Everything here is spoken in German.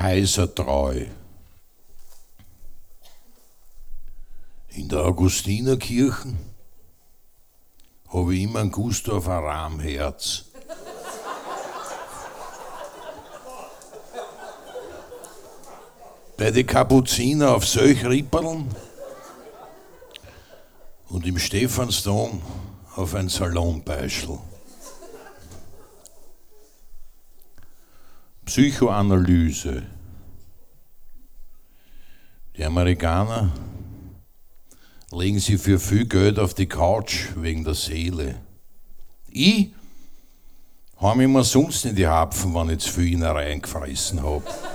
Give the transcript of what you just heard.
kaisertreu. In der Augustinerkirche habe ich immer ein Gustav Aram-Herz. Bei den Kapuziner auf solch Ripperln und im Stephansdom auf ein Salonbeischl. Psychoanalyse. Die Amerikaner legen sie für viel Geld auf die Couch wegen der Seele. Ich hau mich mir sonst in die Hapfen, wenn ich zu viel Innereien gefressen hab.